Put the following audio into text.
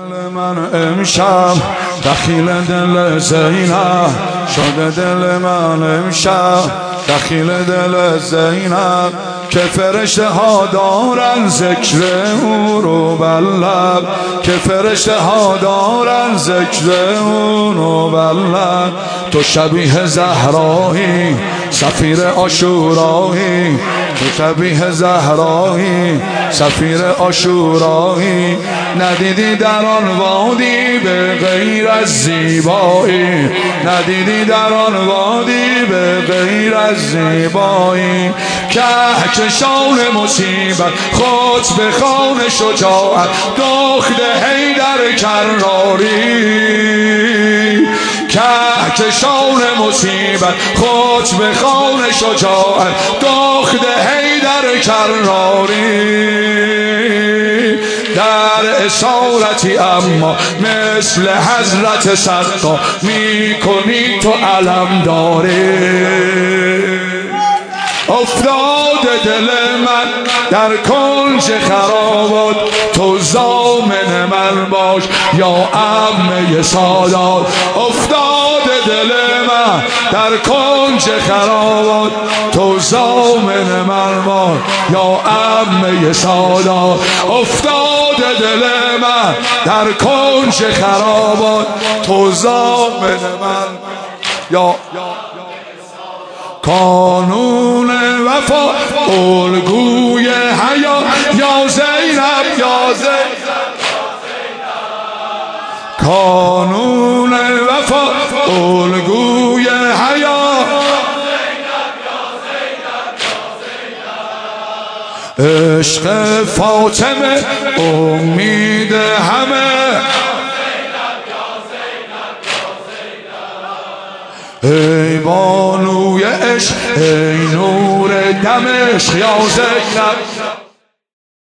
دل من امشب دخیل دل زینب شده، دل من امشب دخیل دل زینب که فرشته ها دارن ذکر او رو بلب، که فرشته ها دارن ذکر او رو بلب. تو شبیه زهرایی سفیر عاشورایی، تو شبیه زهرایی سفیر عاشورایی، ندیدی در آن وادی به غیر از زیبایی، ندیدی در آن وادی به غیر از زیبایی. کهکشان مصیبت خود به خوان شجاعت، دخت حیدر کراری، کهکشان مصیبت خود به خوان شجاعت، دخت حیدر کراری. در اسارتی اما مثل حضرت صدقا می کنی تو علمداری. افتاد دل من در کنج خرابات، تو ضامن من باش یا عمه سادات. افتاد دل من در کنج خرابات، تو ضامن من باش یا عمه سادات. افتاد دل من در کنج خرابات، تو ضامن من یا قانون وفا الگوی حیا. یا زینب یا زینب قانون وفا الگوی حیا. عشق فاطمه امید همه، ای بانوی عشق ای نور دمشق یا زینب.